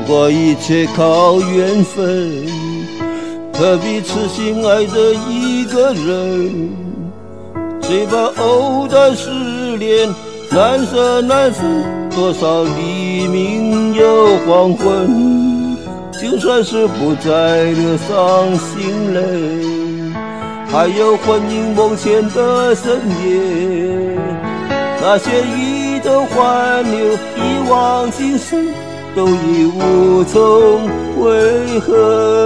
果一切靠缘分，何必痴心爱着一个人？谁把藕断丝连，难舍难分，多少黎明又黄昏。就算是不再流伤心泪，还有婚姻梦前的深夜，那些欲都还留，一往情深，都已无从悔恨。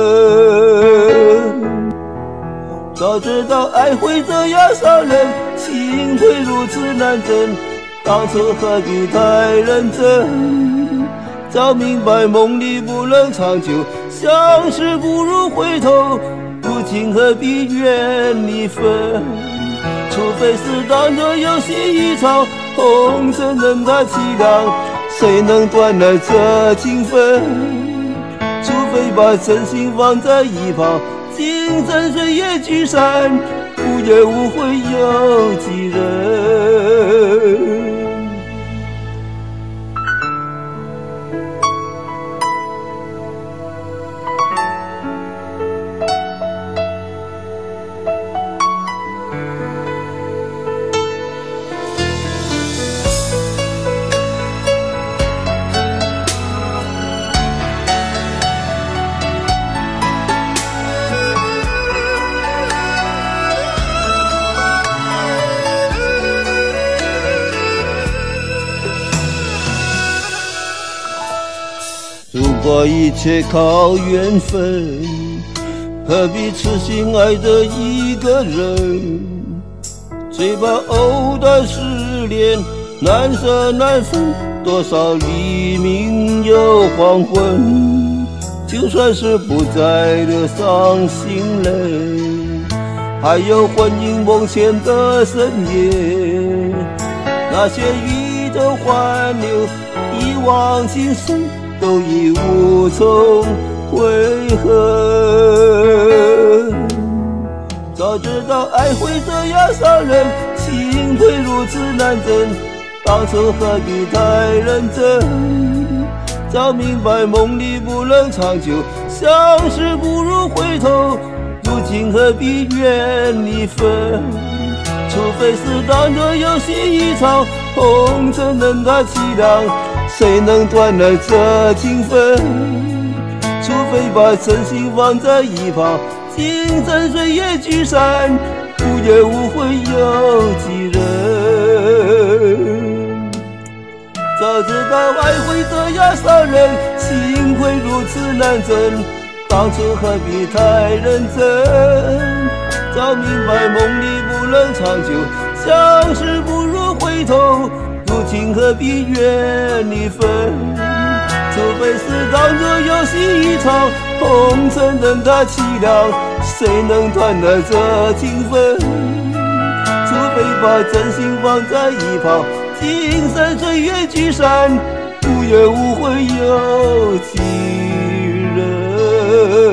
早知道爱会这样伤人，情会如此难枕，当初何必太认真？早明白梦里不能长久，相识不如回头，如今何必怨离分？除非是当作游戏一场，红尘任它凄凉，谁能断了这情分？除非把真心放在一旁，今生岁月聚散，无怨无悔有几人？如果一切靠缘分，何必痴心爱着一个人？谁把藕断丝连，难舍难分，多少黎明又黄昏。就算是不再流伤心泪，还有婚姻梦前的深夜，那些欲都还留，一往情深，都已无从悔恨。早知道爱会这样伤人，情会如此难枕，当初何必太认真？早明白梦里不能长久，相识不如回头，如今何必怨离分？除非是当作游戏一场，红尘任它凄凉，谁能断了这情分？除非把真心放在一旁，今生岁月聚散，无怨无悔有几人？早知道爱会这样伤人，情会如此难枕，当初何必太认真？早明白梦里不能长久，相识不如回头，如今何必怨离分？除非是当作游戏一场，红尘任它凄凉，谁能断了这情分？除非把真心放在一旁，今生岁月聚散，无怨无悔有几人？